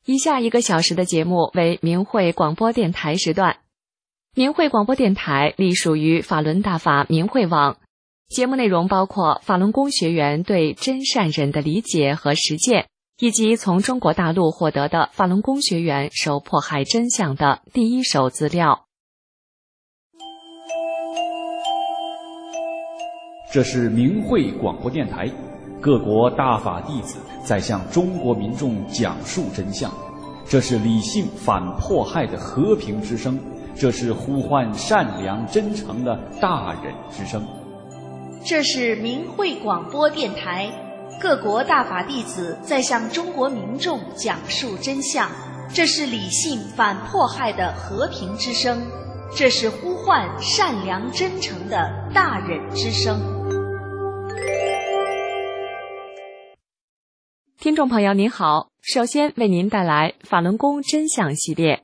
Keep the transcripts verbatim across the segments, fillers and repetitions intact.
以下一个小时的节目为明慧广播电台时段。明慧广播电台隶属于法轮大法明慧网，节目内容包括法轮功学员对真善忍的理解和实践，以及从中国大陆获得的法轮功学员受迫害真相的第一手资料。 这是明慧广播电台，各国大法弟子在向中国民众讲述真相，这是理性反迫害的和平之声，这是呼唤善良真诚的大忍之声。 这是明慧广播电台，各国大法弟子在向中国民众讲述真相，这是理性反迫害的和平之声，这是呼唤善良真诚的大忍之声。 听众朋友您好，首先为您带来法轮功真相系列。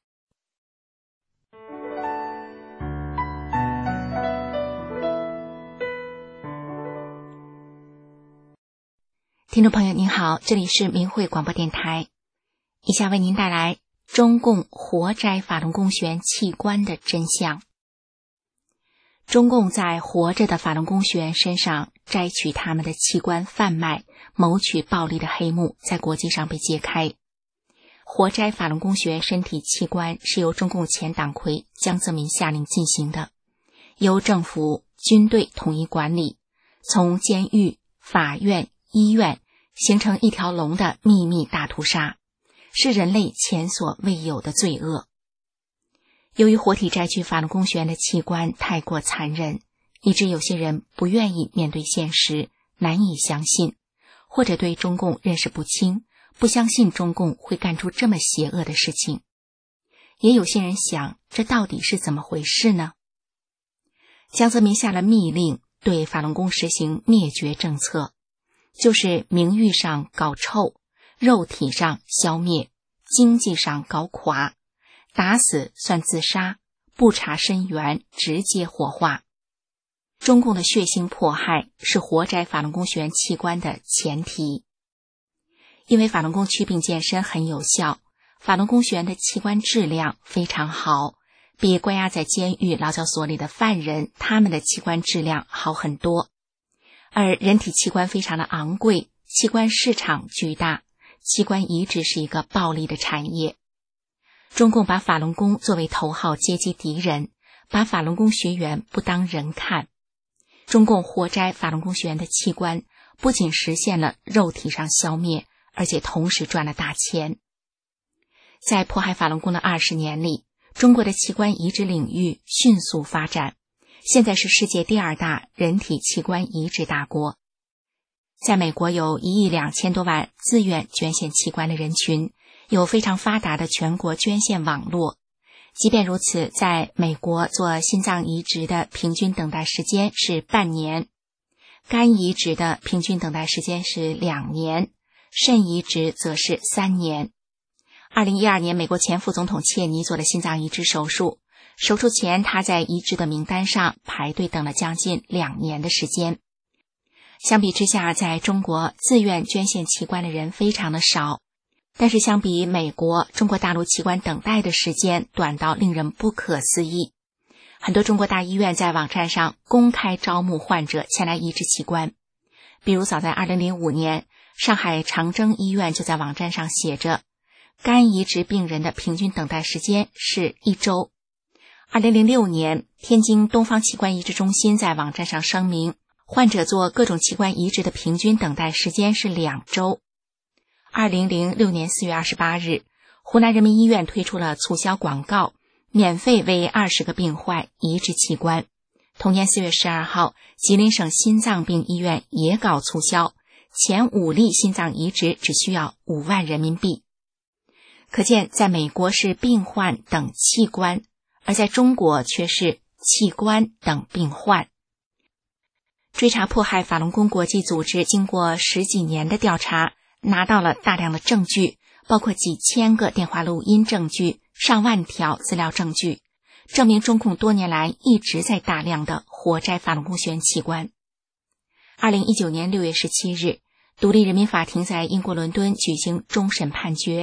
听众朋友您好，这里是明慧广播电台，以下为您带来中共活摘法轮功学员器官的真相。中共在活着的法轮功学员身上摘取他们的器官贩卖、谋取暴利的黑幕在国际上被揭开。活摘法轮功学员身体器官是由中共前党魁江泽民下令进行的，由政府、军队统一管理，从监狱、法院、医院形成一条龙的秘密大屠杀，是人类前所未有的罪恶。由于活体摘取法轮功学员的器官太过残忍，以致有些人不愿意面对现实，难以相信，或者对中共认识不清，不相信中共会干出这么邪恶的事情。也有些人想，这到底是怎么回事呢？江泽民下了密令，对法轮功实行灭绝政策，就是名誉上搞臭，肉体上消灭，经济上搞垮，打死算自杀，不查身源，直接火化。中共的血腥迫害是活摘法轮功学员器官的前提。因为法轮功祛病健身很有效，法轮功学员的器官质量非常好，比关押在监狱劳教所里的犯人他们的器官质量好很多。而人体器官非常的昂贵，器官市场巨大，器官移植是一个暴利的产业。中共把法轮功作为头号阶级敌人，把法轮功学员不当人看。中共活摘法轮功学员的器官，不仅实现了肉体上消灭，而且同时赚了大钱。在迫害法轮功的二十年里，中国的器官移植领域迅速发展，现在是世界第二大人体器官移植大国。在美国有一亿两千多万自愿捐献器官的人群，有非常发达的全国捐献网络。即便如此，在美国做心脏移植的平均等待时间是半年，肝移植的平均等待时间是两年，肾移植则是三年。二零一二年，美国前副总统切尼做了心脏移植手术，手术前他在移植的名单上排队等了将近两年的时间。相比之下，在中国自愿捐献器官的人非常的少，但是相比美国，中国大陆器官等待的时间短到令人不可思议。很多中国大医院在网站上公开招募患者前来移植器官。比如早在二零零五年，上海长征医院就在网站上写着，肝移植病人的平均等待时间是一周。二零零六年，天津东方器官移植中心在网站上声明，患者做各种器官移植的平均等待时间是两周。二零零六年四月二十八日，湖南人民医院推出了促销广告，免费为二十个病患移植器官。同年四月十二号，吉林省心脏病医院也搞促销，前五例心脏移植只需要五万人民币。可见在美国是病患等器官，而在中国却是器官等病患。追查迫害法轮功国际组织经过十几年的调查，拿到了大量的证据，包括几千个电话录音证据、上万条资料证据，证明中共多年来一直在大量的活摘法轮功学员器官。二零一九年六月十七日，独立人民法庭在英国伦敦举行终审判决，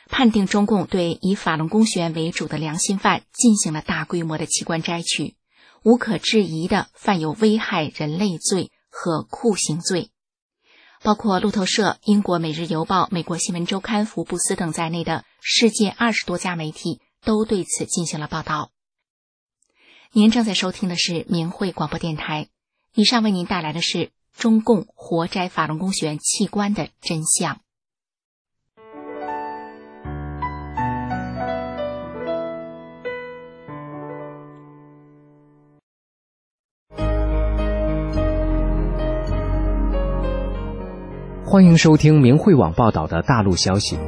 判定中共对以法轮功学员为主的良心犯进行了大规模的器官摘取，无可置疑的犯有危害人类罪和酷刑罪。包括路透社、英国《每日邮报》、美国新闻周刊、福布斯等在内的世界二十多家媒体都对此进行了报道。您正在收听的是明慧广播电台，以上为您带来的是中共活摘法轮功学员器官的真相。 欢迎收听明慧网报道的大陆消息。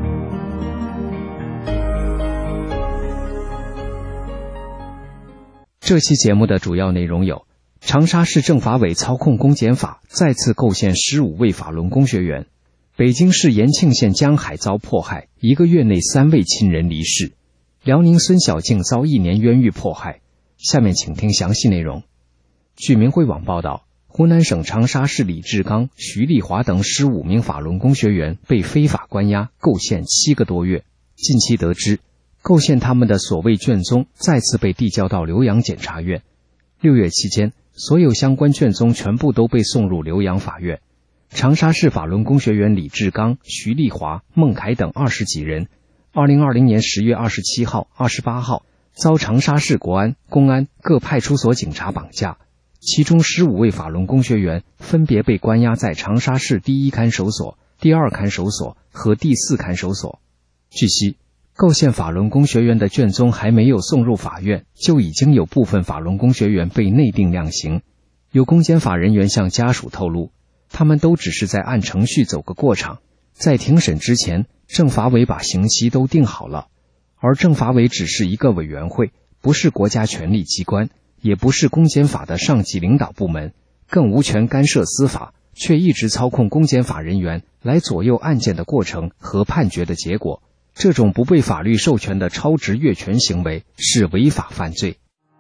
这期节目的主要内容有：长沙市政法委操控公检法再次构陷十五位法轮功学员；北京市延庆县江海遭迫害，一个月内三位亲人离世；辽宁孙小静遭一年冤狱迫害。下面请听详细内容。据明慧网报道，湖南省长沙市李志刚、徐丽华等十五名法轮功学员被非法关押构陷七个多月。近期得知，构陷他们的所谓卷宗再次被递交到浏阳检察院。六月期间，所有相关卷宗全部都被送入浏阳法院。长沙市法轮功学员李志刚、徐丽华、孟凯等二十几人，二零二零年十月二十七号、二十八号遭长沙市国安、公安各派出所警察绑架。其中十五位法轮功学员分别被关押在长沙市第一看守所、第二看守所和第四看守所。据悉，构陷法轮功学员的卷宗还没有送入法院，就已经有部分法轮功学员被内定量刑。有公检法人员向家属透露，他们都只是在按程序走个过场，在庭审之前，政法委把刑期都定好了，而政法委只是一个委员会，不是国家权力机关，也不是公检法的上级领导部门，更无权干涉司法，却一直操控公检法人员来左右案件的过程和判决的结果。这种不被法律授权的超职越权行为是违法犯罪。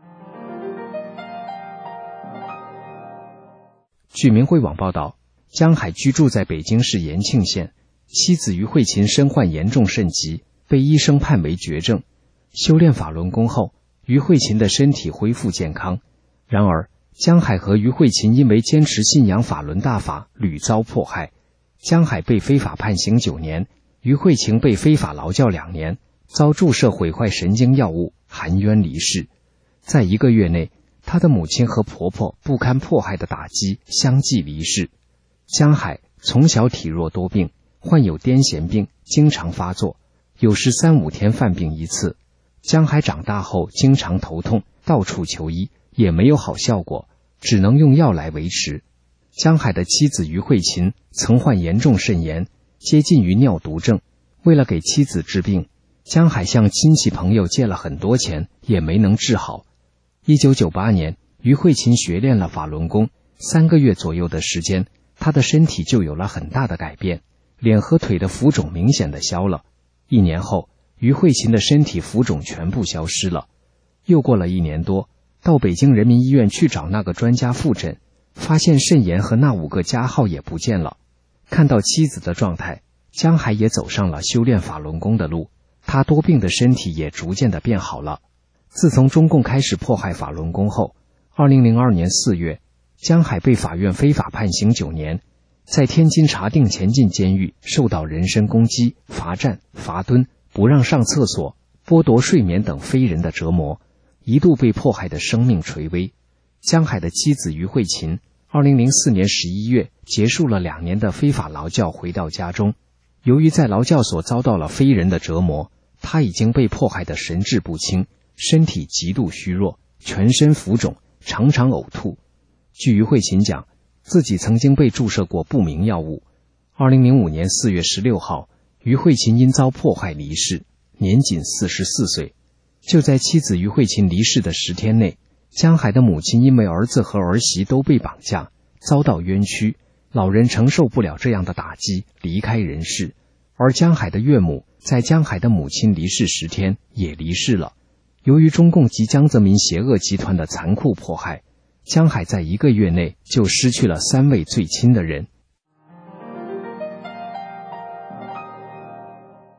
据明慧网报道，江海居住在北京市延庆县，妻子于慧琴身患严重肾疾，被医生判为绝症。修炼法轮功后，于慧琴的身体恢复健康。然而，江海和于慧琴因为坚持信仰法轮大法，屡遭迫害。江海被非法判刑九年，于慧琴被非法劳教两年，遭注射毁坏神经药物，含冤离世。在一个月内，她的母亲和婆婆不堪迫害的打击，相继离世。江海从小体弱多病，患有癫痫病，经常发作，有时三五天犯病一次。江海长大后经常头痛，到处求医，也没有好效果，只能用药来维持。江海的妻子于慧琴曾患严重肾炎，接近于尿毒症，为了给妻子治病，江海向亲戚朋友借了很多钱，也没能治好。一九九八年，于慧琴学练了法轮功，三个月左右的时间，她的身体就有了很大的改变，脸和腿的浮肿明显的消了。一年后，于慧琴的身体浮肿全部消失了。又过了一年多，到北京人民医院去找那个专家复诊，发现肾炎和那五个加号也不见了。看到妻子的状态，江海也走上了修炼法轮功的路，他多病的身体也逐渐的变好了。自从中共开始迫害法轮功后，二零零二年四月，江海被法院非法判刑九年，在天津查定前进监狱受到人身攻击、罚站、罚蹲、不让上厕所、剥夺睡眠等非人的折磨，一度被迫害的生命垂危。江海的妻子于慧琴二零零四年十一月结束了两年的非法劳教，回到家中。由于在劳教所遭到了非人的折磨，他已经被迫害得神志不清，身体极度虚弱，全身浮肿，常常呕吐。据于慧琴讲，自己曾经被注射过不明药物。二零零五年四月十六号，于慧琴因遭迫害离世，年仅四十四岁。就在妻子于慧琴离世的十天内，江海的母亲因为儿子和儿媳都被绑架，遭到冤屈，老人承受不了这样的打击，离开人世。而江海的岳母在江海的母亲离世十天也离世了。由于中共及江泽民邪恶集团的残酷迫害，江海在一个月内就失去了三位最亲的人。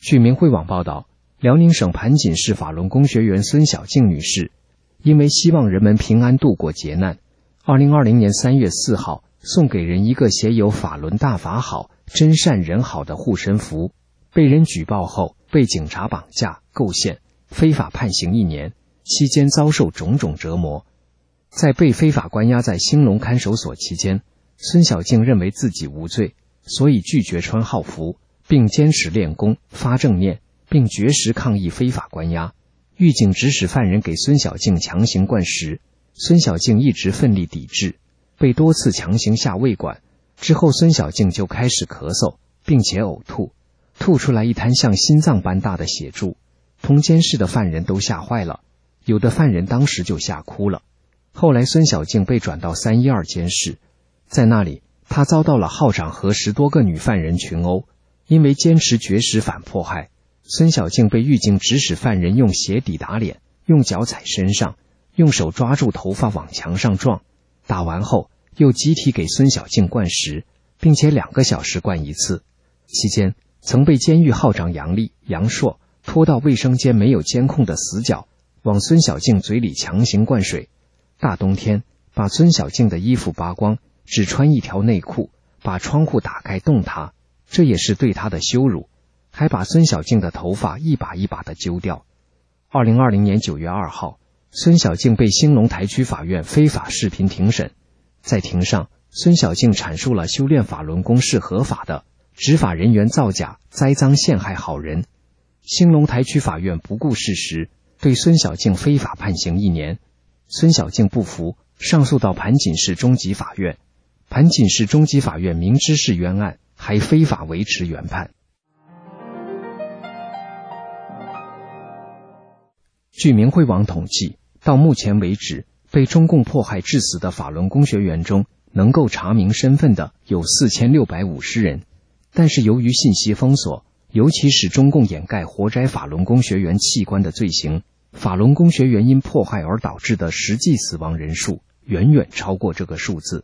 据明慧网报道，辽宁省盘锦市法轮功学员孙小静女士，因为希望人们平安度过劫难，二零二零年三月四号送给人一个写有法轮大法好，真善人好的护身符，被人举报后被警察绑架构陷，非法判刑一年，期间遭受种种折磨。在被非法关押在兴隆看守所期间，孙小静认为自己无罪，所以拒绝穿号服，并坚持练功发正念，并绝食抗议非法关押。狱警指使犯人给孙小静强行灌食，孙小静一直奋力抵制，被多次强行下胃管，之后孙小静就开始咳嗽，并且呕吐，吐出来一滩像心脏般大的血柱。同监视的犯人都吓坏了，有的犯人当时就吓哭了。后来孙小静被转到三一二监视，在那里她遭到了号长和十多个女犯人群殴，因为坚持绝食反迫害，孙小静被狱警指使犯人用鞋底打脸，用脚踩身上，用手抓住头发往墙上撞，打完后又集体给孙小静灌食，并且两个小时灌一次。期间曾被监狱号长杨丽、杨硕拖到卫生间没有监控的死角，往孙小静嘴里强行灌水。大冬天把孙小静的衣服扒光，只穿一条内裤，把窗户打开冻她，这也是对她的羞辱，还把孙小静的头发一把一把的揪掉。二零二零年九月二号，孙小静被兴隆台区法院非法视频庭审。在庭上，孙小静阐述了修炼法轮功是合法的，执法人员造假、栽赃陷害好人。兴隆台区法院不顾事实，对孙小静非法判刑一年。孙小静不服，上诉到盘锦市中级法院。盘锦市中级法院明知是冤案，还非法维持原判。据明慧网统计，到目前为止，被中共迫害致死的法轮功学员中，能够查明身份的有四千六百五十人。但是由于信息封锁，尤其是中共掩盖活摘法轮功学员器官的罪行，法轮功学员因迫害而导致的实际死亡人数远远超过这个数字。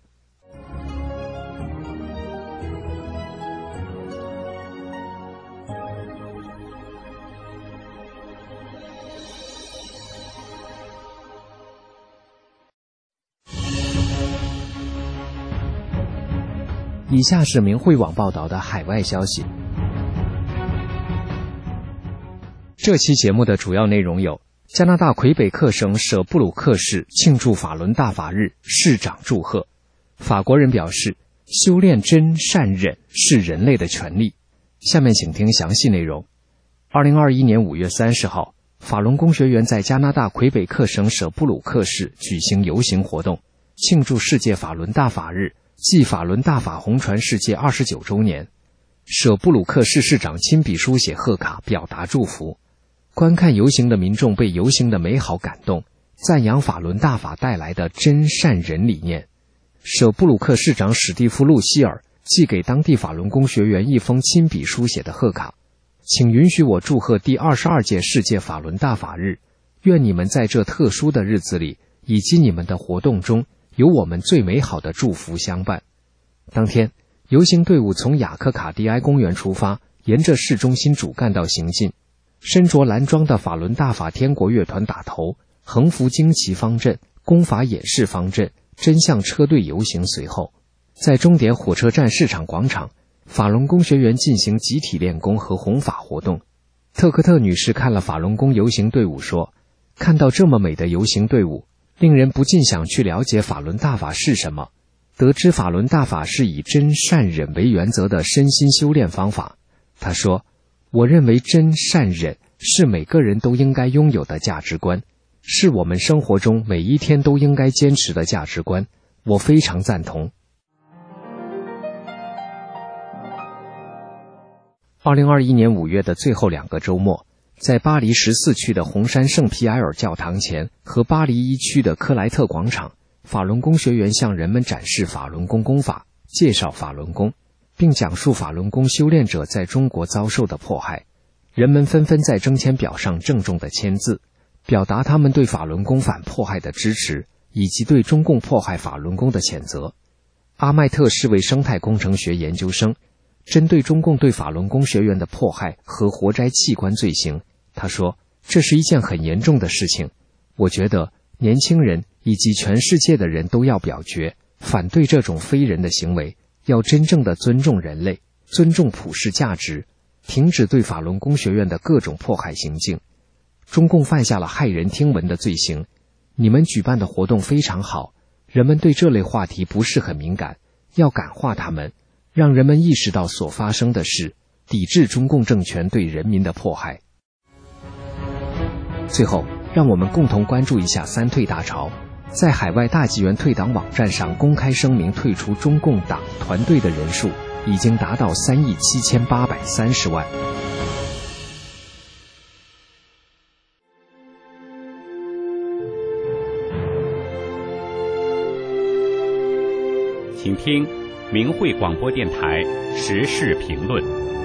以下是明慧网报道的海外消息。这期节目的主要内容有：加拿大魁北克省舍布鲁克市庆祝法轮大法日，市长祝贺。法国人表示，修炼真善忍是人类的权利。下面请听详细内容。二零二一年五月三十号，法轮功学员在加拿大魁北克省舍布鲁克市举行游行活动，庆祝世界法轮大法日，即法轮大法红传世界二十九周年。舍布鲁克市市长亲笔书写贺卡，表达祝福。观看游行的民众被游行的美好感动，赞扬法轮大法带来的真善忍理念。舍布鲁克市长史蒂夫·路希尔寄给当地法轮功学员一封亲笔书写的贺卡，请允许我祝贺第二十二届世界法轮大法日，愿你们在这特殊的日子里，以及你们的活动中，有我们最美好的祝福相伴。当天，游行队伍从雅克卡蒂埃公园出发，沿着市中心主干道行进。身着蓝装的法轮大法天国乐团打头，横幅旌旗方阵，功法演示方阵，真相车队游行随后。在终点火车站市场广场，法轮功学员进行集体练功和弘法活动。特克特女士看了法轮功游行队伍说，看到这么美的游行队伍，令人不禁想去了解法轮大法是什么。得知法轮大法是以真善忍为原则的身心修炼方法。她说，我认为真善忍是每个人都应该拥有的价值观，是我们生活中每一天都应该坚持的价值观，我非常赞同。二零二一年五月的最后两个周末，在巴黎十四区的红山圣皮埃尔教堂前和巴黎一区的克莱特广场，法轮功学员向人们展示法轮功功法，介绍法轮功，并讲述法轮功修炼者在中国遭受的迫害。人们纷纷在征签表上郑重地签字，表达他们对法轮功反迫害的支持，以及对中共迫害法轮功的谴责。阿麦特是位生态工程学研究生， 针对中共对法轮功学员的迫害和活摘器官罪行，他说，这是一件很严重的事情。我觉得年轻人以及全世界的人都要表决，反对这种非人的行为，要真正的尊重人类，尊重普世价值，停止对法轮功学院的各种迫害行径。中共犯下了骇人听闻的罪行，你们举办的活动非常好，人们对这类话题不是很敏感，要感化他们，让人们意识到所发生的事，抵制中共政权对人民的迫害。最后，让我们共同关注一下三退大潮。在海外大纪元退党网站上公开声明退出中共党团队的人数已经达到三亿七千八百三十万。 请听明慧广播电台时事评论。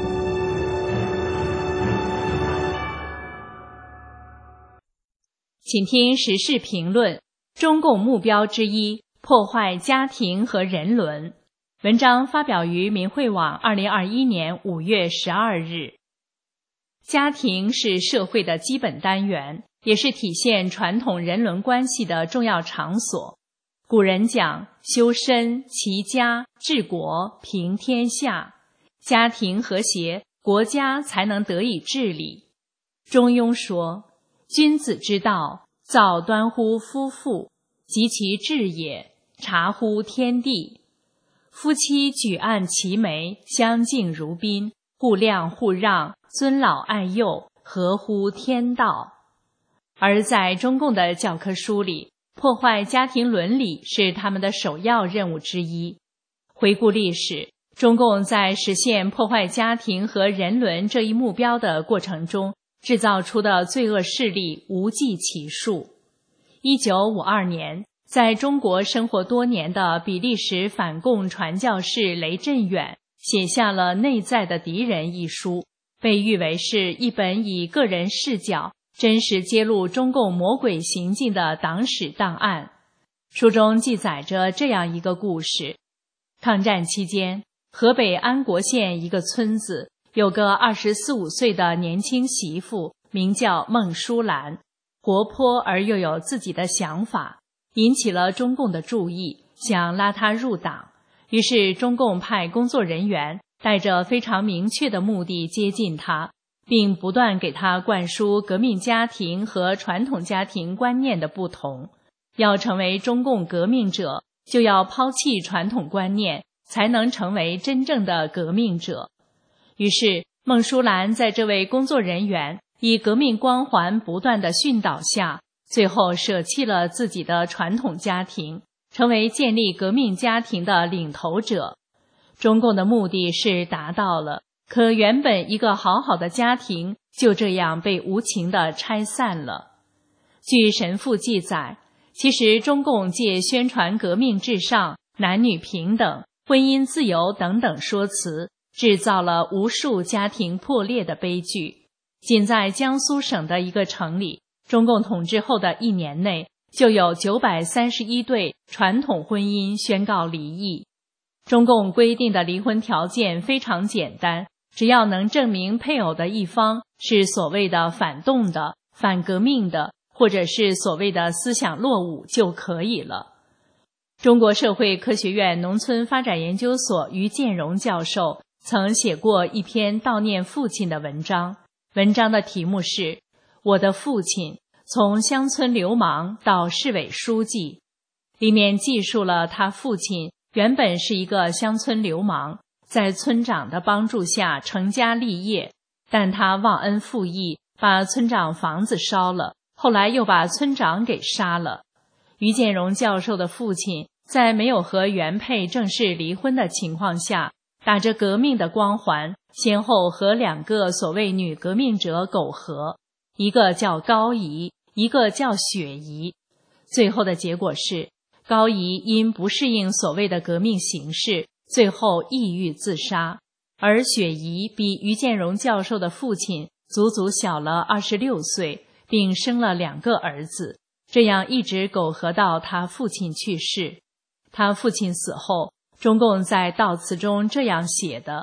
请听时事评论：中共目标之一，破坏家庭和人伦。文章发表于明慧网二零二一年五月十二日。家庭是社会的基本单元，也是体现传统人伦关系的重要场所。古人讲修身、齐家、治国、平天下，家庭和谐，国家才能得以治理。中庸说，君子之道，造端乎夫妇，及其治也，察乎天地。夫妻举案齐眉，相敬如宾，互谅互让，尊老爱幼，合乎天道。而在中共的教科书里，破坏家庭伦理是他们的首要任务之一。回顾历史，中共在实现破坏家庭和人伦这一目标的过程中，制造出的罪恶势力无计其数。一九五二年，在中国生活多年的比利时反共传教士雷震远写下了《内在的敌人》一书，被誉为是一本以个人视角真实揭露中共魔鬼行径的党史档案。书中记载着这样一个故事：抗战期间，河北安国县一个村子有个二十四五岁的年轻媳妇，名叫孟淑兰，活泼而又有自己的想法，引起了中共的注意，想拉她入党。于是中共派工作人员带着非常明确的目的接近她，并不断给她灌输革命家庭和传统家庭观念的不同。要成为中共革命者，就要抛弃传统观念，才能成为真正的革命者。于是孟淑兰在这位工作人员以革命光环不断的训导下，最后舍弃了自己的传统家庭，成为建立革命家庭的领头者。中共的目的是达到了，可原本一个好好的家庭就这样被无情地拆散了。据神父记载，其实中共借宣传革命至上、男女平等、婚姻自由等等说辞，制造了无数家庭破裂的悲剧。仅在江苏省的一个城里，中共统治后的一年内，就有九百三十一对传统婚姻宣告离异。中共规定的离婚条件非常简单，只要能证明配偶的一方是所谓的反动的、反革命的，或者是所谓的思想落伍就可以了。中国社会科学院农村发展研究所于建荣教授曾写过一篇悼念父亲的文章，文章的题目是《我的父亲：从乡村流氓到市委书记》，里面记述了他父亲原本是一个乡村流氓，在村长的帮助下成家立业，但他忘恩负义，把村长房子烧了，后来又把村长给杀了。于建荣教授的父亲在没有和原配正式离婚的情况下，打着革命的光环，先后和两个所谓女革命者苟合，一个叫高姨，一个叫雪姨。最后的结果是，高姨因不适应所谓的革命形势，最后抑郁自杀，而雪姨比于建荣教授的父亲足足小了二十六岁，并生了两个儿子，这样一直苟合到他父亲去世。他父亲死后，中共在悼词中这样写的：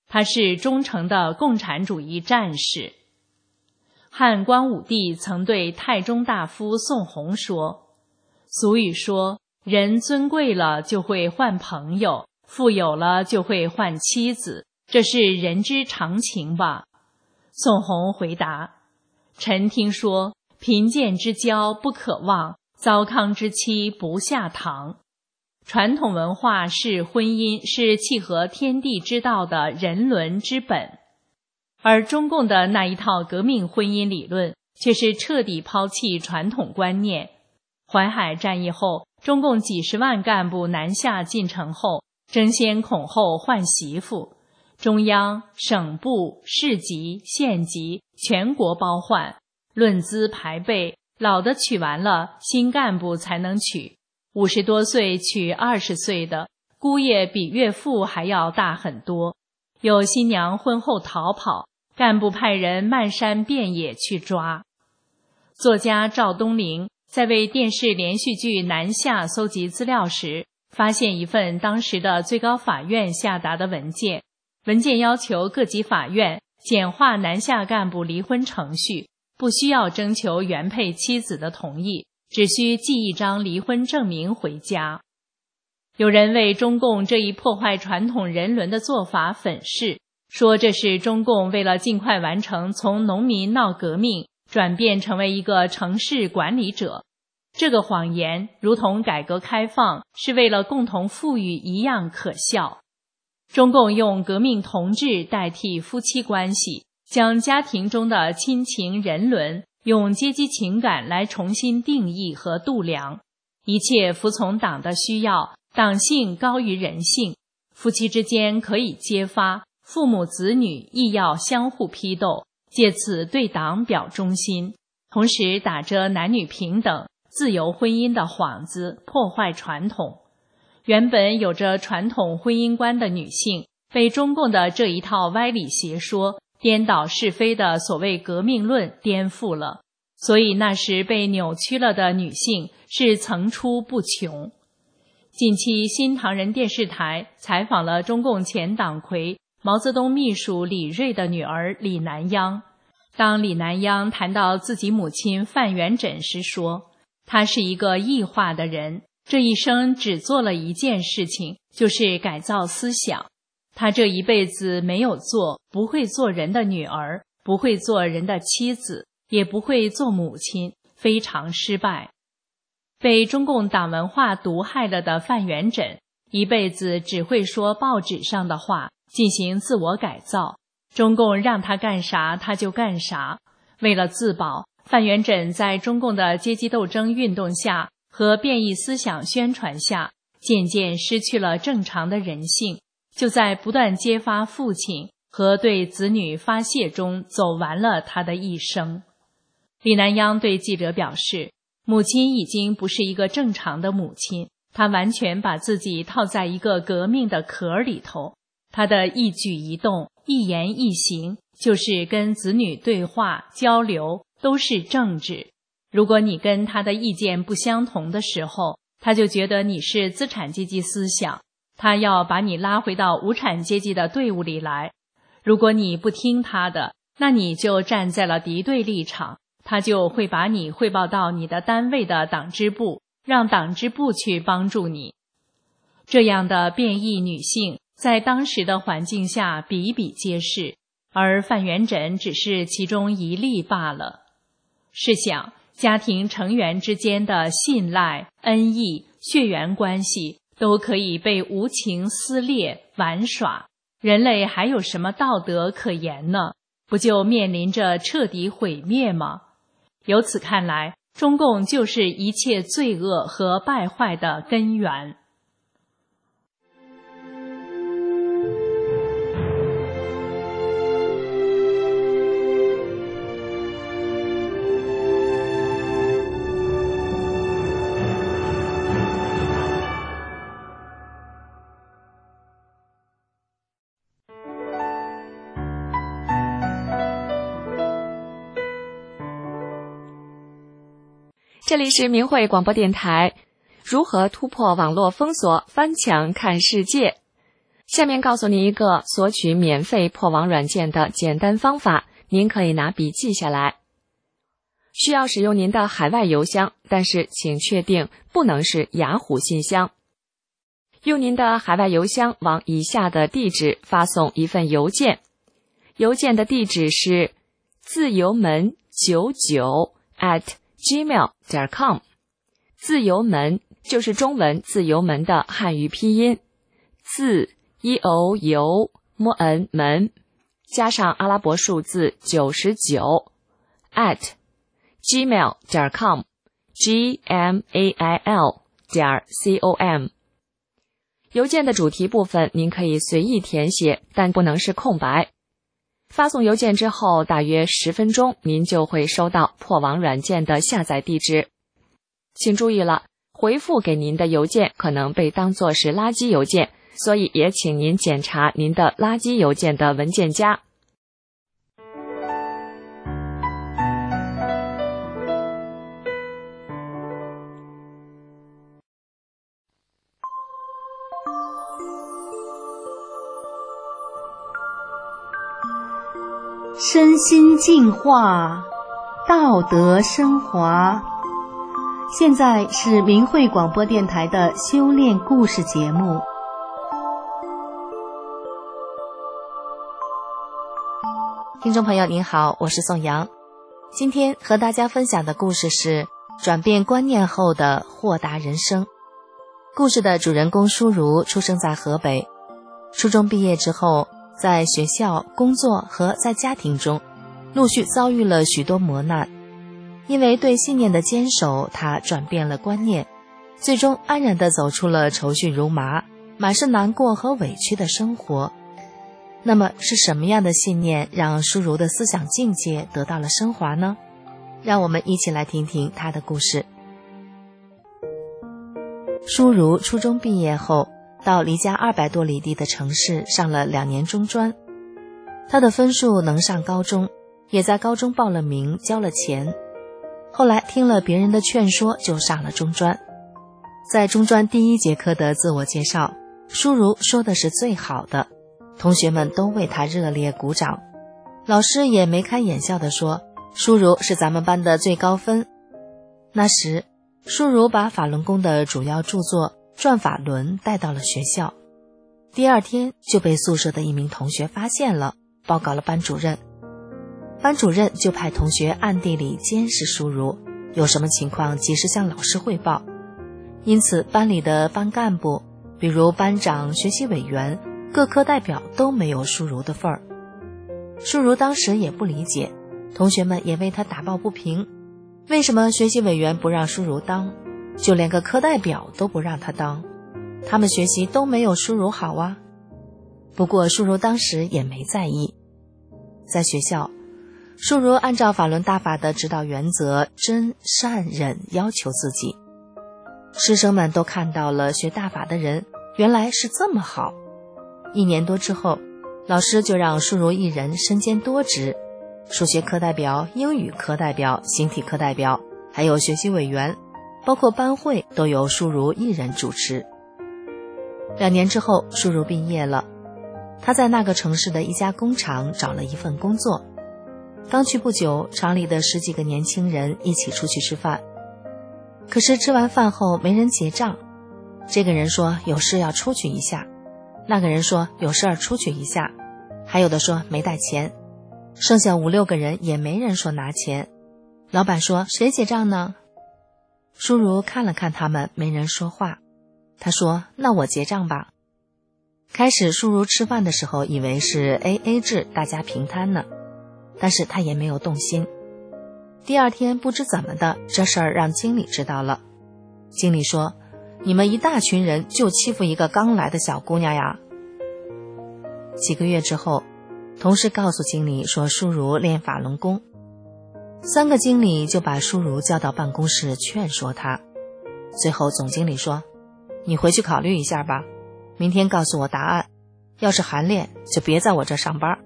他是忠诚的共产主义战士。汉光武帝曾对太中大夫宋弘说，俗语说，人尊贵了就会换朋友，富有了就会换妻子，这是人之常情吧？宋弘回答，臣听说，贫贱之交不可忘，糟糠之妻不下堂。传统文化是婚姻是契合天地之道的人伦之本，而中共的那一套革命婚姻理论却是彻底抛弃传统观念。淮海战役后，中共几十万干部南下进城后，争先恐后换媳妇，中央、省部、市级、县级全国包换，论资排辈，老的娶完了，新干部才能娶。五十多岁娶二十岁的，姑爷比岳父还要大很多。有新娘婚后逃跑，干部派人漫山遍野去抓。作家赵东陵在为电视连续剧《南下》搜集资料时，发现一份当时的最高法院下达的文件，文件要求各级法院简化南下干部离婚程序，不需要征求原配妻子的同意，只需寄一张离婚证明回家。有人为中共这一破坏传统人伦的做法粉饰，说这是中共为了尽快完成从农民闹革命转变成为一个城市管理者。这个谎言如同改革开放是为了共同富裕一样可笑。中共用革命同志代替夫妻关系，将家庭中的亲情人伦用阶级情感来重新定义和度量，一切服从党的需要，党性高于人性，夫妻之间可以揭发，父母子女亦要相互批斗，借此对党表忠心，同时打着男女平等、自由婚姻的幌子，破坏传统。原本有着传统婚姻观的女性，被中共的这一套歪理邪说、颠倒是非的所谓革命论颠覆了，所以那时被扭曲了的女性是层出不穷。近期新唐人电视台采访了中共前党魁毛泽东秘书李锐的女儿李南央。当李南央谈到自己母亲范元缜时说，她是一个异化的人，这一生只做了一件事情，就是改造思想。她这一辈子没有做不会做人的女儿，不会做人的妻子，也不会做母亲，非常失败。被中共党文化毒害了的范元缜，一辈子只会说报纸上的话，进行自我改造。中共让他干啥他就干啥。为了自保，范元缜在中共的阶级斗争运动下和变异思想宣传下，渐渐失去了正常的人性，就在不断揭发父亲和对子女发泄中走完了他的一生。李南央对记者表示，母亲已经不是一个正常的母亲，她完全把自己套在一个革命的壳里头，她的一举一动、一言一行，就是跟子女对话交流，都是政治。如果你跟她的意见不相同的时候，她就觉得你是资产阶级思想，她要把你拉回到无产阶级的队伍里来。如果你不听她的，那你就站在了敌对立场，他就会把你汇报到你的单位的党支部，让党支部去帮助你。这样的变异女性在当时的环境下比比皆是，而范元缜只是其中一例罢了。试想，家庭成员之间的信赖、恩义、血缘关系都可以被无情撕裂、玩耍，人类还有什么道德可言呢？不就面临着彻底毁灭吗？由此看来，中共就是一切罪恶和败坏的根源。 这里是明慧广播电台。如何突破网络封锁，翻墙看世界？ 下面告诉您一个索取免费破网软件的简单方法，您可以拿笔记下来。需要使用您的海外邮箱，但是请确定不能是雅虎信箱。用您的海外邮箱往以下的地址发送一份邮件，邮件的地址是自由门九九 at gmail 点 com。 自由门就是中文自由门的汉语拼音，自 e o u m n 门加上阿拉伯数字九十九 at gmail 点 com g m a i l 点 c o m。 邮件的主题部分您可以随意填写，但不能是空白。发送邮件之后大约十分钟，您就会收到破网软件的下载地址。请注意了，回复给您的邮件可能被当作是垃圾邮件，所以也请您检查您的垃圾邮件的文件夹。 身心净化，道德升华。现在是明慧广播电台的修炼故事节目。 听众朋友您好，我是宋阳。今天和大家分享的故事是转变观念后的豁达人生。故事的主人公舒如出生在河北，初中毕业之后，在学校、工作和在家庭中陆续遭遇了许多磨难。因为对信念的坚守，他转变了观念，最终安然地走出了愁绪如麻、满是难过和委屈的生活。那么是什么样的信念让舒如的思想境界得到了升华呢？让我们一起来听听他的故事。舒如初中毕业后，到离家二百多里地的城市上了两年中专。他的分数能上高中，也在高中报了名，交了钱。后来听了别人的劝说，就上了中专。在中专第一节课的自我介绍，舒如说的是最好的，同学们都为他热烈鼓掌。老师也眉开眼笑地说，舒如是咱们班的最高分。那时，舒如把法轮功的主要著作《转法轮》带到了学校，第二天就被宿舍的一名同学发现了，报告了班主任。班主任就派同学暗地里监视舒如，有什么情况及时向老师汇报。因此班里的班干部，比如班长、学习委员、各科代表都没有舒如的份儿。舒如当时也不理解，同学们也为他打抱不平，为什么学习委员不让舒如当，就连个科代表都不让他当，他们学习都没有舒如好啊。不过舒如当时也没在意。在学校，舒如按照法轮大法的指导原则，真善忍要求自己。师生们都看到了学大法的人原来是这么好。一年多之后，老师就让舒如一人身兼多职，数学课代表、英语课代表、形体课代表，还有学习委员，包括班会都由舒如一人主持。两年之后，舒如毕业了，他在那个城市的一家工厂找了一份工作。刚去不久，厂里的十几个年轻人一起出去吃饭，可是吃完饭后没人结账。这个人说有事要出去一下，那个人说有事儿出去一下，还有的说没带钱，剩下五六个人也没人说拿钱。老板说谁结账呢？舒如看了看他们，没人说话。他说那我结账吧。开始舒如吃饭的时候以为是 A A 制，大家平摊呢，但是他也没有动心。第二天不知怎么的，这事儿让经理知道了。经理说，你们一大群人就欺负一个刚来的小姑娘呀。几个月之后，同事告诉经理说舒如练法轮功，三个经理就把舒如叫到办公室劝说他。最后总经理说，你回去考虑一下吧，明天告诉我答案，要是还练就别在我这上班。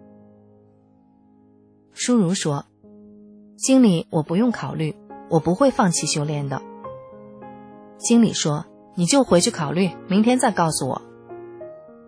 舒如说，经理，我不用考虑，我不会放弃修炼的。经理说，你就回去考虑，明天再告诉我。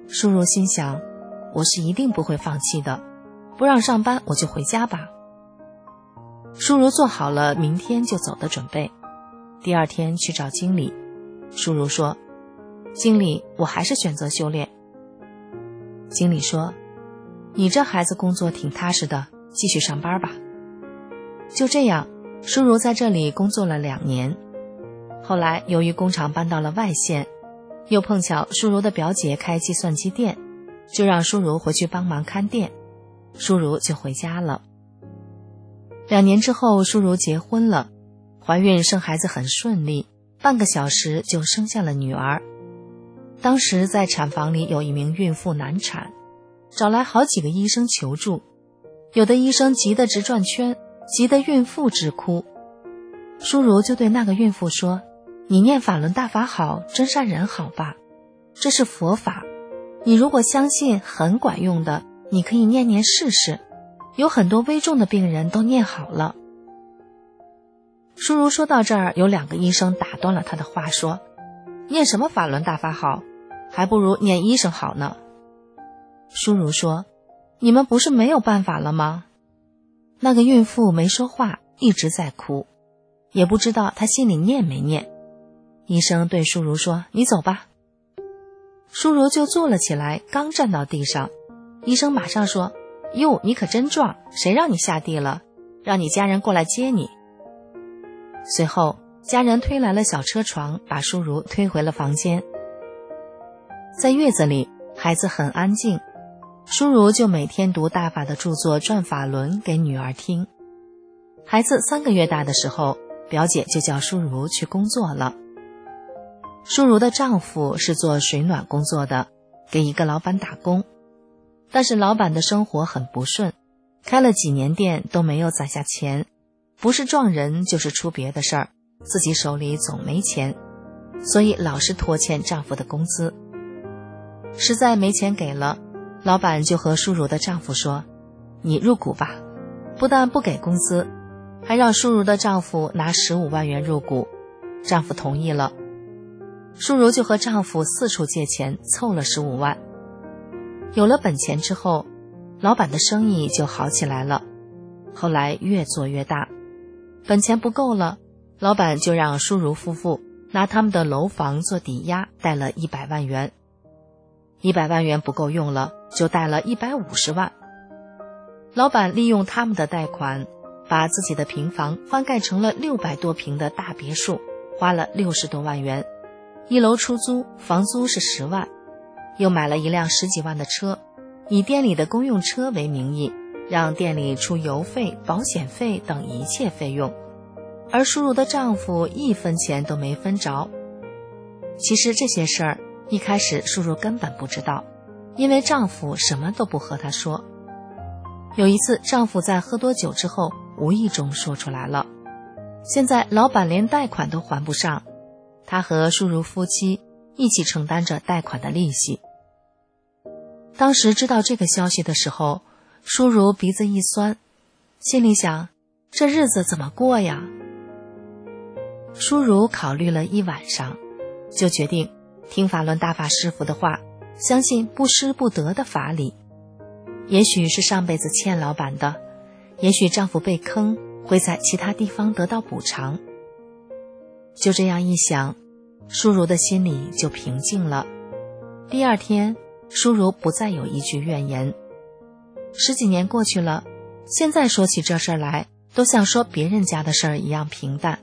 淑如心想，我是一定不会放弃的，不让上班我就回家吧。淑如做好了明天就走的准备，第二天去找经理。淑如说，经理，我还是选择修炼。经理说，你这孩子工作挺踏实的，继续上班吧。就这样，淑如在这里工作了两年。后来由于工厂搬到了外县，又碰巧淑如的表姐开计算机店，就让淑如回去帮忙看店，淑如就回家了。两年之后，淑如结婚了，怀孕生孩子很顺利，半个小时就生下了女儿。当时在产房里有一名孕妇难产，找来好几个医生求助，有的医生急得直转圈，急得孕妇直哭。淑如就对那个孕妇说，你念法轮大法好，真善人好吧，这是佛法，你如果相信很管用的，你可以念念试试，有很多危重的病人都念好了。淑如说到这儿，有两个医生打断了他的话，说，念什么法轮大法好，还不如念医生好呢。淑如说，你们不是没有办法了吗？那个孕妇没说话，一直在哭，也不知道她心里念没念。医生对淑如说，你走吧。淑如就坐了起来，刚站到地上，医生马上说，哟，你可真壮，谁让你下地了，让你家人过来接你。随后家人推来了小车床，把淑如推回了房间。在月子里，孩子很安静，淑如就每天读大法的著作《转法轮》给女儿听。孩子三个月大的时候，表姐就叫淑如去工作了。淑如的丈夫是做水暖工作的，给一个老板打工，但是老板的生活很不顺，开了几年店都没有攒下钱，不是撞人就是出别的事儿，自己手里总没钱，所以老是拖欠丈夫的工资。实在没钱给了，老板就和淑如的丈夫说，你入股吧，不但不给工资，还让淑如的丈夫拿十五万元入股。丈夫同意了，淑如就和丈夫四处借钱，凑了十五万。有了本钱之后，老板的生意就好起来了，后来越做越大。本钱不够了，老板就让淑如夫妇拿他们的楼房做抵押，贷了一百万元。一百万元不够用了，就贷了一百五十万。老板利用他们的贷款，把自己的平房翻盖成了六百多平的大别墅，花了六十多万元。一楼出租，房租是十万，又买了一辆十几万的车，以店里的公用车为名义，让店里出油费、保险费等一切费用，而淑如的丈夫一分钱都没分着。其实这些事儿一开始淑如根本不知道，因为丈夫什么都不和她说。有一次丈夫在喝多酒之后无意中说出来了，现在老板连贷款都还不上，他和淑如夫妻一起承担着贷款的利息。当时知道这个消息的时候，淑如鼻子一酸，心里想，这日子怎么过呀？淑如考虑了一晚上，就决定听法轮大法师父的话，相信不失不得的法理。也许是上辈子欠老板的，也许丈夫被坑，会在其他地方得到补偿。就这样一想，淑如的心里就平静了。第二天，淑如不再有一句怨言。十几年过去了，现在说起这事儿来，都像说别人家的事儿一样平淡。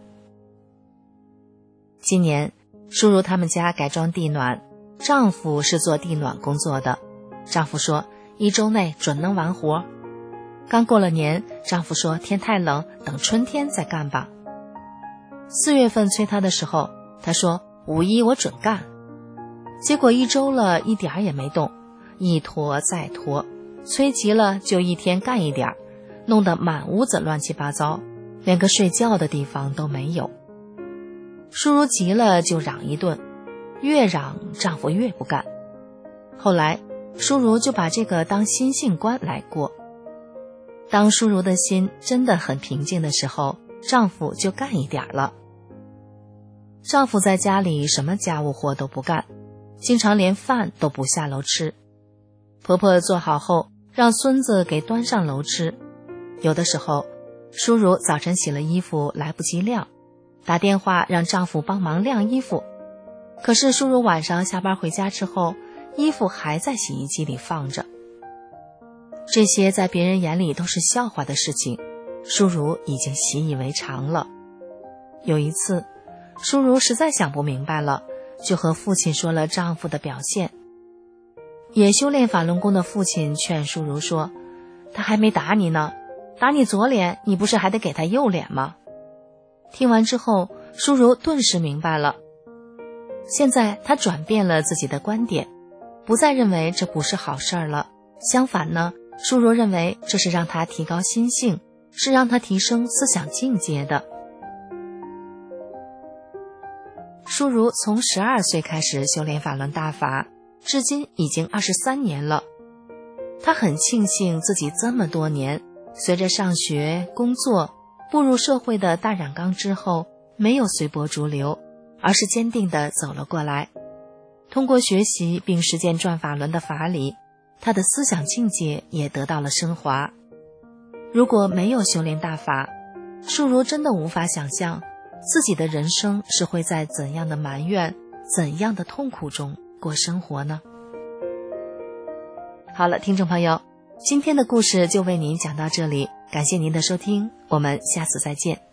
今年，淑如他们家改装地暖，丈夫是做地暖工作的，丈夫说一周内准能完活。刚过了年，丈夫说天太冷，等春天再干吧。四月份催他的时候，他说五一我准干。结果一周了，一点儿也没动，一拖再拖，催急了就一天干一点，弄得满屋子乱七八糟，连个睡觉的地方都没有。淑如急了就嚷一顿，越嚷丈夫越不干。后来淑如就把这个当心性关来过。当淑如的心真的很平静的时候，丈夫就干一点了。丈夫在家里什么家务活都不干，经常连饭都不下楼吃， 婆婆做好后让孙子给端上楼吃。有的时候淑茹早晨洗了衣服来不及晾，打电话让丈夫帮忙晾衣服，可是淑茹晚上下班回家之后，衣服还在洗衣机里放着。这些在别人眼里都是笑话的事情，淑茹已经习以为常了。有一次，淑茹实在想不明白了，就和父亲说了丈夫的表现。也修炼法轮功的父亲劝淑茹说，他还没打你呢，打你左脸，你不是还得给他右脸吗？听完之后，淑茹顿时明白了。现在她转变了自己的观点，不再认为这不是好事儿了，相反呢，淑茹认为这是让她提高心性，是让她提升思想境界的。淑茹从十二岁开始修炼法轮大法，至今已经二十三年了。她很庆幸自己这么多年，随着上学、工作、步入社会的大染缸之后，没有随波逐流，而是坚定地走了过来。通过学习并实践转法轮的法理，她的思想境界也得到了升华。如果没有修炼大法，淑茹真的无法想象自己的人生是会在怎样的埋怨、怎样的痛苦中过生活呢？好了，听众朋友，今天的故事就为您讲到这里，感谢您的收听，我们下次再见。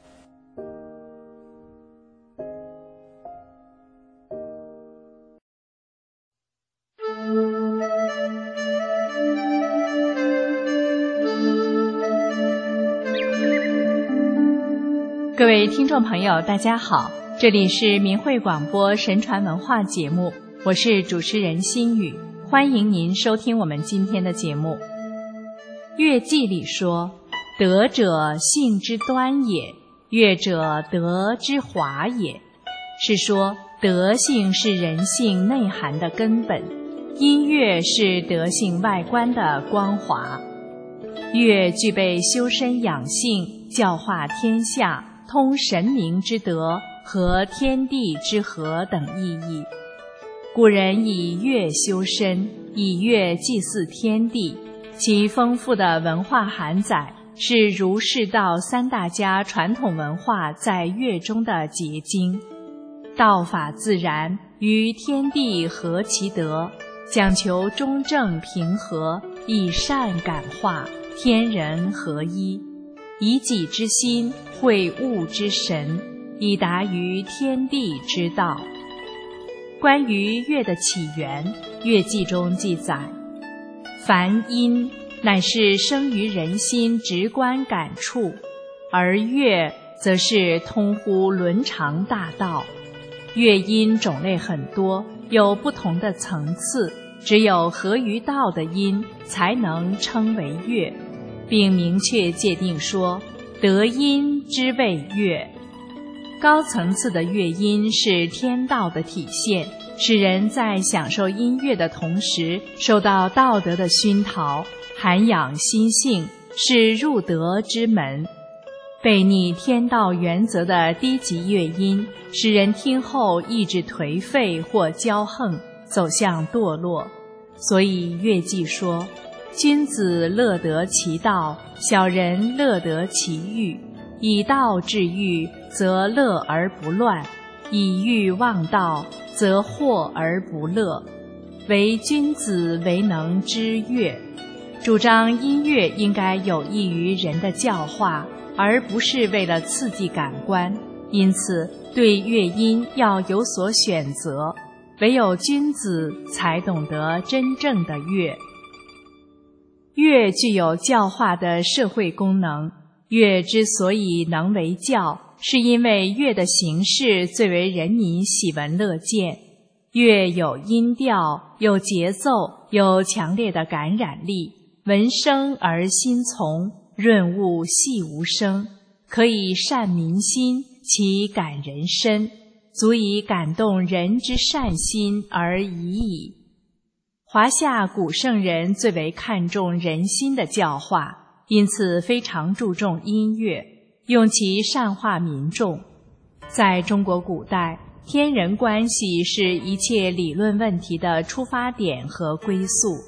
各位听众朋友，大家好，这里是明慧广播神传文化节目，我是主持人心语，欢迎您收听我们今天的节目。乐记里说，德者性之端也，乐者德之华也，是说德性是人性内涵的根本，音乐是德性外观的光华。乐具备修身养性、教化天下、通神明之德和天地之和等意义。古人以乐修身，以乐祭祀天地，其丰富的文化涵载是儒释道三大家传统文化在乐中的结晶。道法自然，于天地合其德，讲求中正平和，以善感化，天人合一，以己之心会物之神，以达于天地之道。关于乐的起源，乐记中记载，凡音乃是生于人心直观感触，而乐则是通乎伦常大道。乐音种类很多，有不同的层次，只有合于道的音才能称为乐，并明确界定说，得音之谓乐。高层次的乐音是天道的体现，使人在享受音乐的同时受到道德的熏陶，涵养心性，是入德之门。背逆天道原则的低级乐音，使人听后意志颓废或骄横，走向堕落。所以乐记说，君子乐得其道，小人乐得其欲。以道治欲，则乐而不乱；以欲忘道，则惑而不乐。唯君子为能知乐，主张音乐应该有益于人的教化，而不是为了刺激感官。因此，对乐音要有所选择，唯有君子才懂得真正的乐。乐具有教化的社会功能。乐之所以能为教，是因为乐的形式最为人民喜闻乐见。乐有音调，有节奏，有强烈的感染力，闻声而心从，润物细无声，可以善民心，其感人深，足以感动人之善心而已矣。华夏古圣人最为看重人心的教化，因此非常注重音乐，用其善化民众。在中国古代，天人关系是一切理论问题的出发点和归宿，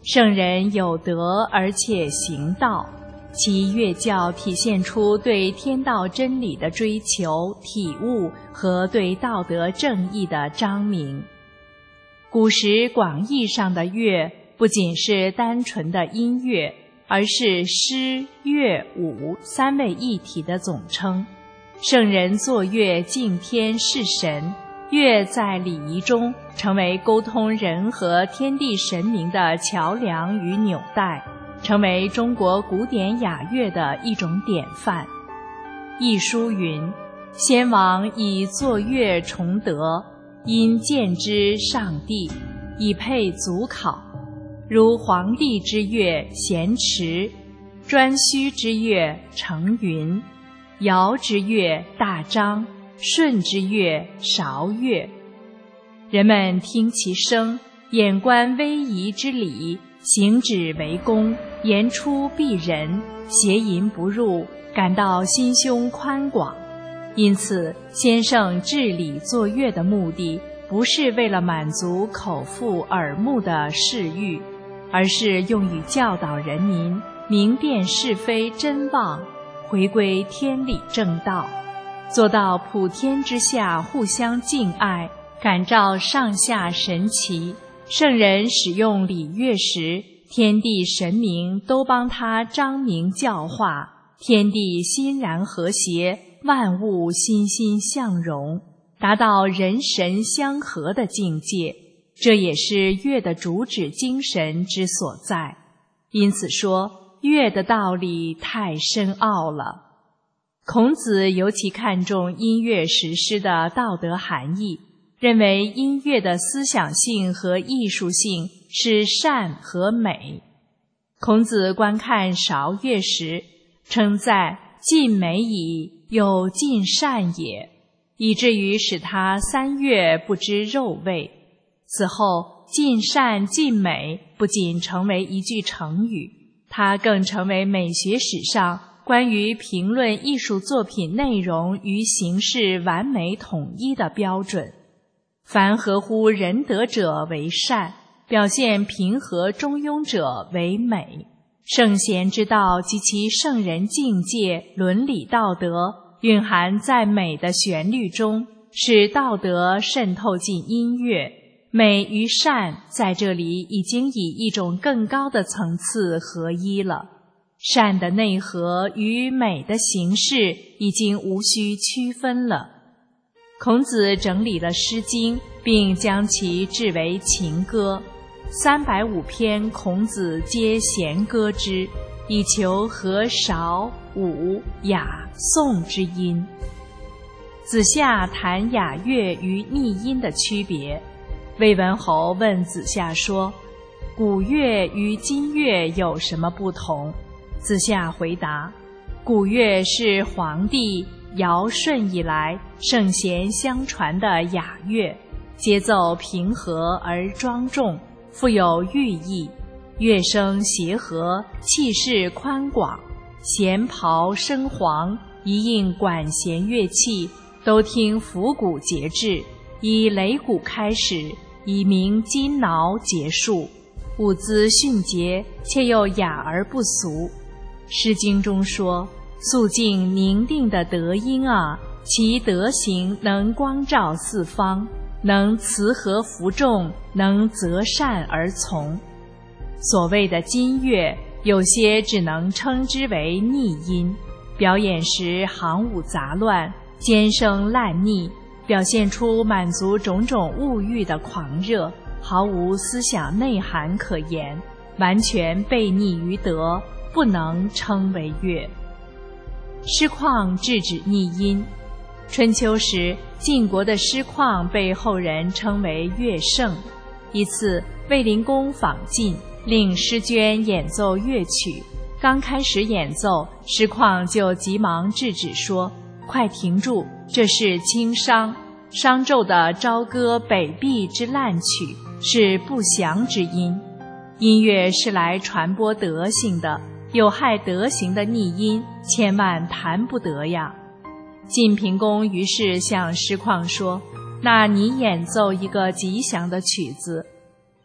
圣人有德而且行道，其乐教体现出对天道真理的追求、体悟和对道德正义的彰明。古时广义上的乐，不仅是单纯的音乐，而是诗、乐、舞三位一体的总称。圣人作乐敬天事神，乐在礼仪中成为沟通人和天地神明的桥梁与纽带，成为中国古典雅乐的一种典范。一书云：先王以作乐崇德，因见之上帝，以配祖考。如黄帝之乐咸池，颛顼之乐成云，尧之乐大章，舜之乐韶乐。人们听其声，眼观威仪之礼，行止为恭，言出必人，邪淫不入，感到心胸宽广。因此，先圣治理作乐的目的，不是为了满足口腹耳目的嗜欲，而是用于教导人民明辨是非真妄，回归天理正道，做到普天之下互相敬爱，感召上下神奇。圣人使用礼乐时，天地神明都帮他彰明教化，天地欣然和谐，万物欣欣向荣，达到人神相合的境界。这也是乐的主旨精神之所在。因此说，乐的道理太深奥了。孔子尤其看重音乐实施的道德含义，认为音乐的思想性和艺术性是善和美。孔子观看韶乐时，称赞尽美矣，有尽善也，以至于使他三乐不知肉味。此后，尽善尽美不仅成为一句成语，它更成为美学史上关于评论艺术作品内容与形式完美统一的标准。凡合乎仁德者为善，表现平和中庸者为美。圣贤之道及其圣人境界、伦理道德，蕴含在美的旋律中，使道德渗透进音乐。美与善在这里已经以一种更高的层次合一了。善的内核与美的形式已经无需区分了。孔子整理了《诗经》，并将其制为情歌，三百五篇孔子皆弦歌之，以求和韶、武、雅、颂之音。子夏谈雅乐与逆音的区别。魏文侯问子夏说：古乐与今乐有什么不同？子夏回答：古乐是黄帝、尧舜以来圣贤相传的雅乐，节奏平和而庄重，富有寓意，乐声协和，气势宽广，弦袍声黄，一应管弦乐器，都听府鼓节制，以擂鼓开始，以鸣金铙结束，舞姿迅捷，且又雅而不俗。诗经中说：肃静宁定的德音啊，其德行能光照四方，能慈和服众，能择善而从。所谓的今乐，有些只能称之为逆音，表演时行舞杂乱，尖声烂腻，表现出满足种种物欲的狂热，毫无思想内涵可言，完全背逆于德，不能称为乐。诗况制止逆音。春秋时，晋国的诗况被后人称为乐圣。一次，卫灵公访晋，令诗娟演奏乐曲。刚开始演奏，诗况就急忙制止说：快停住，这是轻商，商纣的朝歌北壁之烂曲，是不祥之音。音乐是来传播德行的，有害德行的逆音，千万弹不得呀。晋平公于是向诗况说：那你演奏一个吉祥的曲子。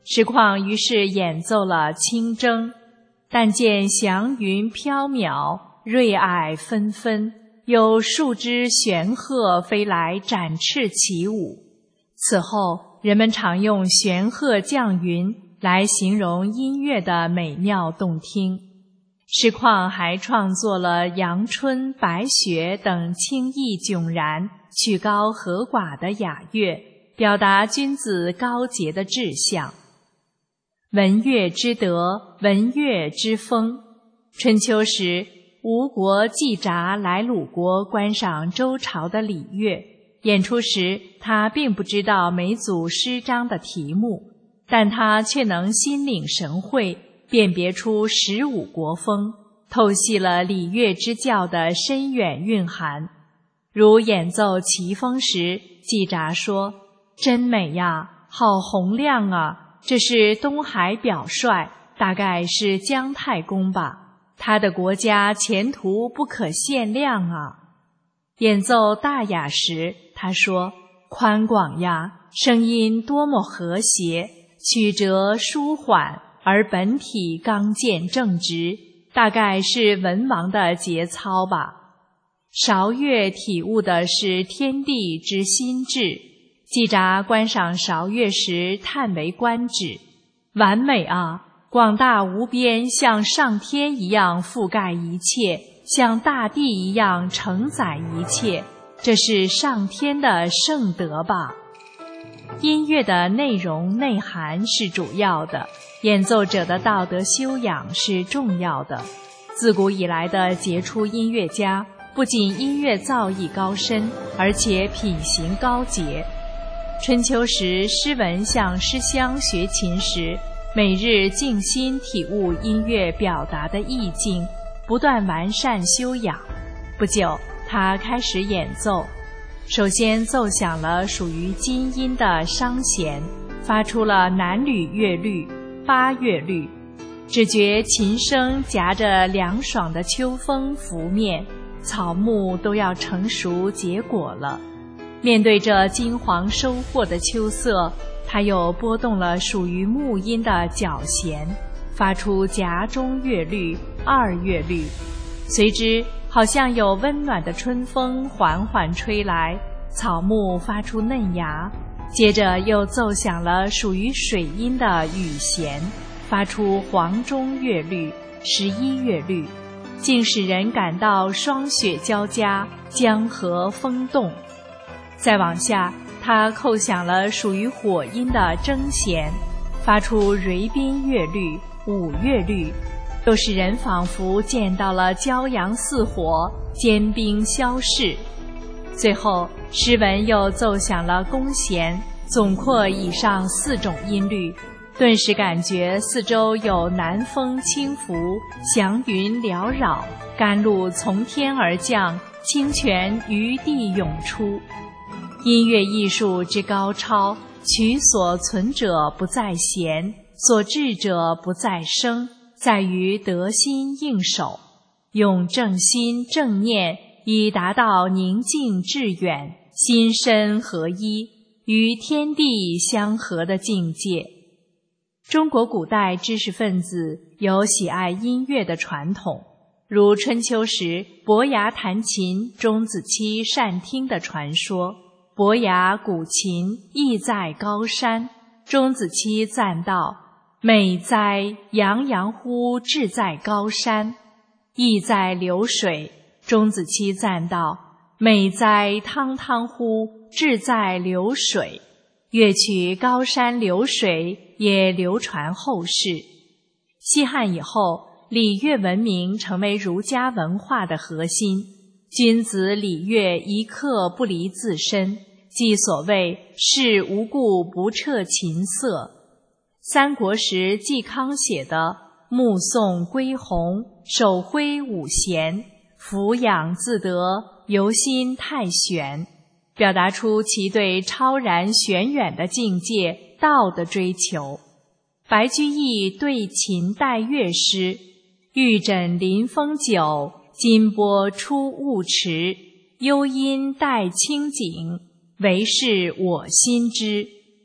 实况于是演奏了清筝，但见祥云飘渺，瑞霭纷纷，有数只玄鹤飞来展翅起舞。此后人们常用玄鹤降云来形容音乐的美妙动听。实况还创作了阳春、白雪等清逸迥然、曲高和寡的雅乐，表达君子高洁的志向。文乐之德，文乐之风。春秋时，吴国季札来鲁国观赏周朝的礼乐，演出时他并不知道每组诗章的题目，但他却能心领神会，辨别出十五国风，透析了礼乐之教的深远蕴含。如演奏齐风时，季札说：“真美呀，好洪亮啊！这是东海表率，大概是姜太公吧。他的国家前途不可限量啊。”演奏大雅时，他说：“宽广呀，声音多么和谐，曲折舒缓，而本体刚健正直，大概是文王的节操吧。”韶乐体悟的是天地之心志。季札观赏韶乐时叹为观止：“完美啊！广大无边，像上天一样覆盖一切，像大地一样承载一切，这是上天的圣德吧。”音乐的内容内涵是主要的，演奏者的道德修养是重要的。自古以来的杰出音乐家，不仅音乐造诣高深，而且品行高洁。春秋时，诗文向诗乡学琴时，每日静心体悟音乐表达的意境，不断完善修养。不久，他开始演奏，首先奏响了属于金音的商弦，发出了南吕乐律、八乐律，只觉琴声夹着凉爽的秋风拂面，草木都要成熟结果了。面对着金黄收获的秋色，他又拨动了属于木音的角弦，发出夹中乐律、二乐律，随之好像有温暖的春风缓缓吹来，草木发出嫩芽。接着又奏响了属于水音的羽弦，发出黄中乐律、十一乐律，竟使人感到霜雪交加，江河风动。再往下，他扣响了属于火音的筝弦，发出蕤宾乐律、五乐律，又使人仿佛见到了骄阳似火，坚冰消逝。最后，诗文又奏响了弓弦，总括以上四种音律，顿时感觉四周有南风轻拂，祥云缭绕，甘露从天而降，清泉于地涌出。音乐艺术之高超，取所存者不在弦，所至者不在声，在于得心应手，用正心正念，以达到宁静致远、心身合一、与天地相合的境界。中国古代知识分子有喜爱音乐的传统，如春秋时伯牙弹琴，钟子期善听的传说。伯牙鼓琴，意在高山，钟子期赞道：“美哉，洋洋乎志在高山。”意在流水，钟子期赞道：“美哉，汤汤乎志在流水。”乐曲《高山流水》也流传后世。西汉以后，礼乐文明成为儒家文化的核心，君子礼乐一刻不离自身，即所谓事无故不彻琴瑟。三国时季康写的目送归鸿，手挥五弦，俯仰自得，由心太玄，表达出其对超然玄远的境界道的追求。白居易对秦代乐诗：“玉枕临风酒，金波出雾池。幽阴带清景，唯是我心知。”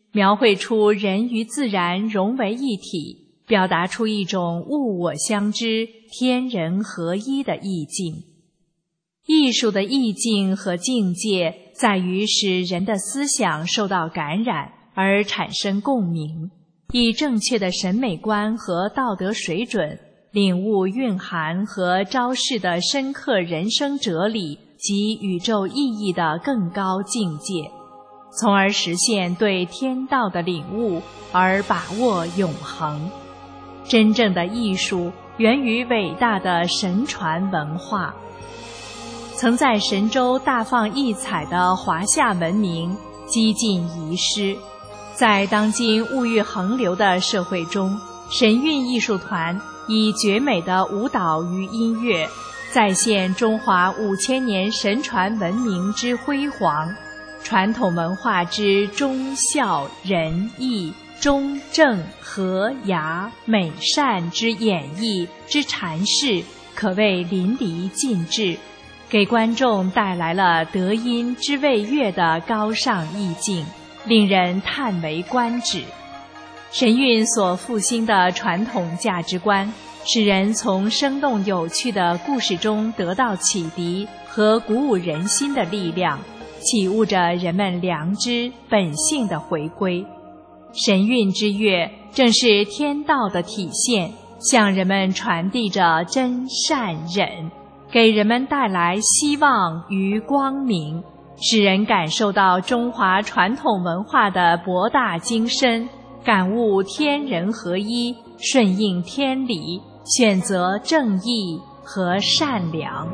描绘出人与自然融为一体，表达出一种物我相知、天人合一的意境。艺术的意境和境界在于使人的思想受到感染而产生共鸣，以正确的审美观和道德水准领悟蕴含和昭示的深刻人生哲理及宇宙意义的更高境界，从而实现对天道的领悟而把握永恒。真正的艺术源于伟大的神传文化。曾在神州大放异彩的华夏文明几近遗失，在当今物欲横流的社会中，神韵艺术团以绝美的舞蹈与音乐，再现中华五千年神传文明之辉煌，传统文化之忠孝仁义忠正和雅美善之演绎之阐释，可谓淋漓尽致，给观众带来了德音之味乐的高尚意境，令人叹为观止。神韵所复兴的传统价值观，使人从生动有趣的故事中得到启迪和鼓舞人心的力量，启悟着人们良知本性的回归。神韵之乐正是天道的体现，向人们传递着真善忍，给人们带来希望与光明，使人感受到中华传统文化的博大精深，感悟天人合一，顺应天理，选择正义和善良。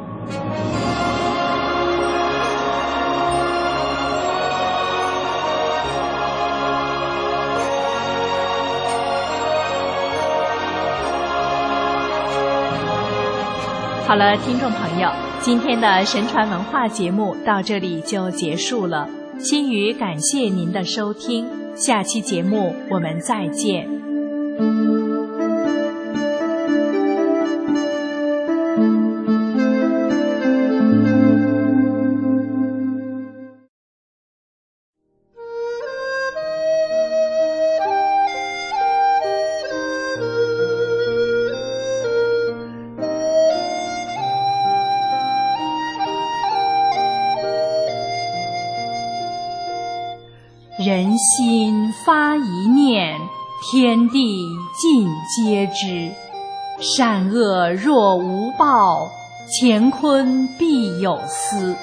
好了，听众朋友，今天的神传文化节目到这里就结束了。心语感谢您的收听，下期节目我们再见。人心发一念，天地尽皆知。善恶若无报，乾坤必有私。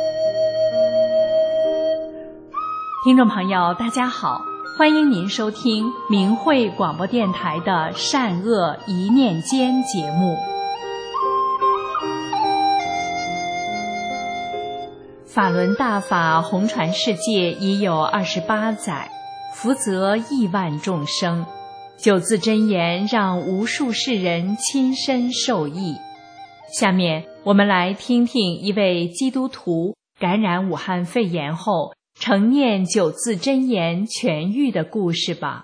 听众朋友大家好，欢迎您收听明慧广播电台的善恶一念间节目。法轮大法红传世界已有二十八载，福泽亿万众生，九字真言让无数世人亲身受益。下面我们来听听一位基督徒感染武汉肺炎后承念九字真言痊愈的故事吧。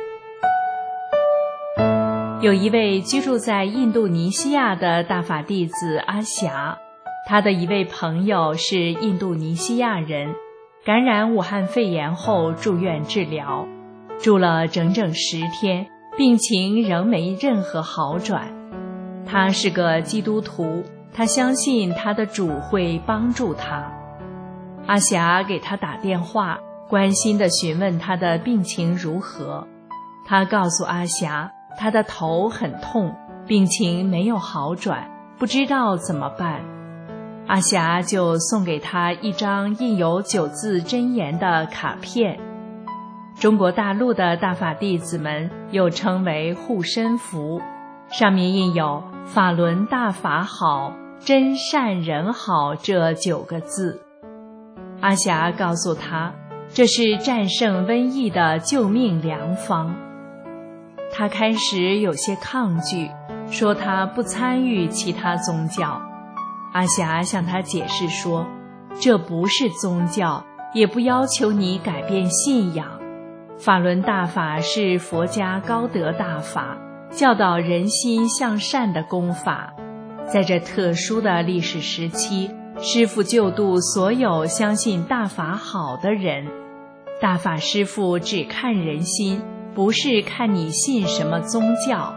有一位居住在印度尼西亚的大法弟子阿霞，他的一位朋友是印度尼西亚人，感染武汉肺炎后住院治疗，住了整整十天，病情仍没任何好转。他是个基督徒，他相信他的主会帮助他。阿霞给他打电话，关心地询问他的病情如何。他告诉阿霞，他的头很痛，病情没有好转，不知道怎么办。阿霞就送给他一张印有九字真言的卡片。中国大陆的大法弟子们又称为护身符，上面印有法轮大法好，真善人好这九个字。阿霞告诉他，这是战胜瘟疫的救命良方。他开始有些抗拒，说他不参与其他宗教。阿霞向他解释说，这不是宗教，也不要求你改变信仰。法轮大法是佛家高德大法，教导人心向善的功法。在这特殊的历史时期，师父救度所有相信大法好的人。 大法师父只看人心，不是看你信什么宗教。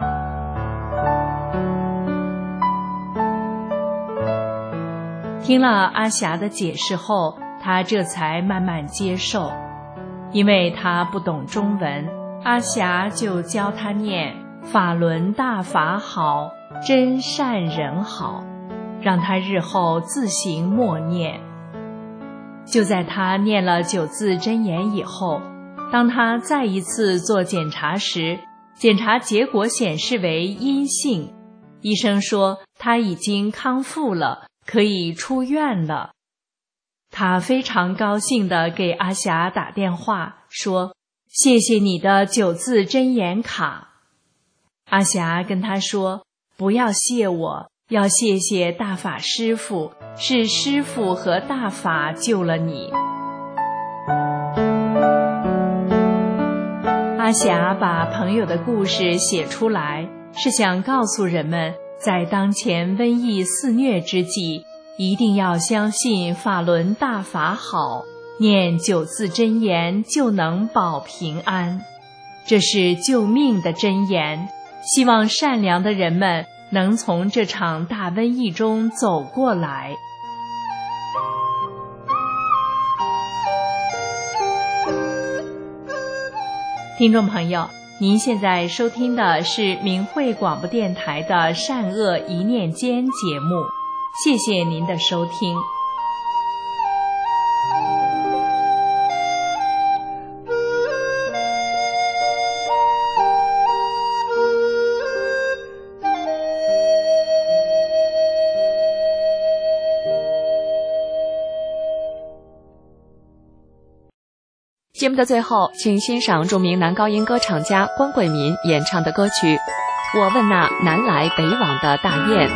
听了阿霞的解释后，他这才慢慢接受。因为他不懂中文，阿霞就教他念法轮大法好，真善人好，让他日后自行默念。就在他念了九字真言以后，当他再一次做检查时，检查结果显示为阴性，医生说他已经康复了，可以出院了。他非常高兴地给阿霞打电话说：谢谢你的九字真言卡。阿霞跟他说：不要谢我，要谢谢大法师父，是师父和大法救了你。阿霞把朋友的故事写出来，是想告诉人们，在当前瘟疫肆虐之际，一定要相信法轮大法好，念九字真言就能保平安，这是救命的真言。希望善良的人们能从这场大瘟疫中走过来。听众朋友，您现在收听的是明慧广播电台的善恶一念间节目，谢谢您的收听。 节目的最后，请欣赏著名男高音歌唱家关桂民演唱的歌曲《我问那南来北往的大雁》。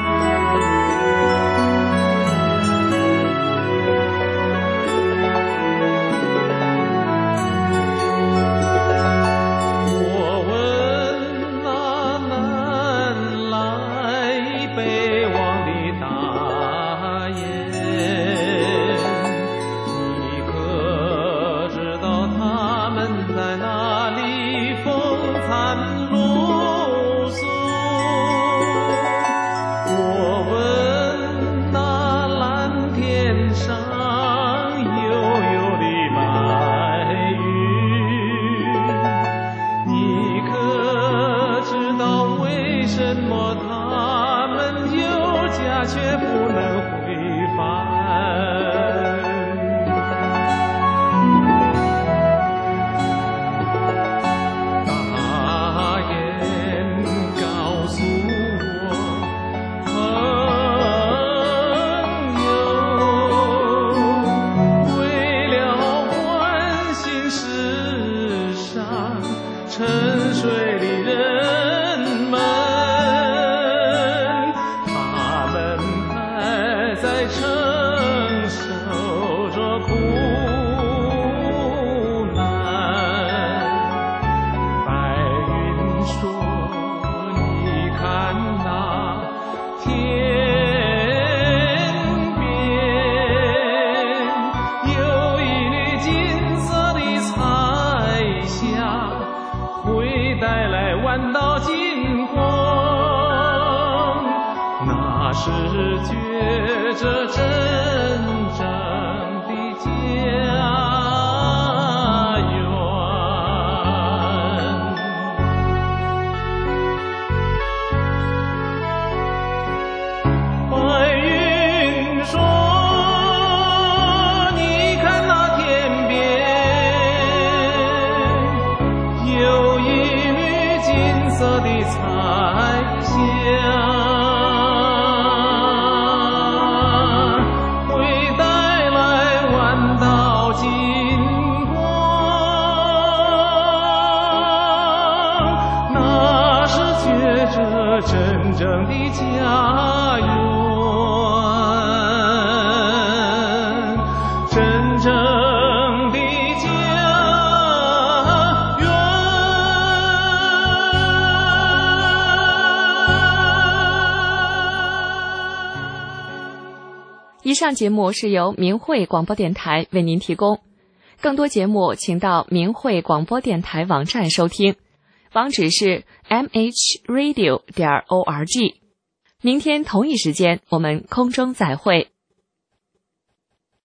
以上节目是由明慧广播电台为您提供， 更多节目请到明慧广播电台网站收听，网址是 m h radio 点 org。明天同一时间我们空中再会。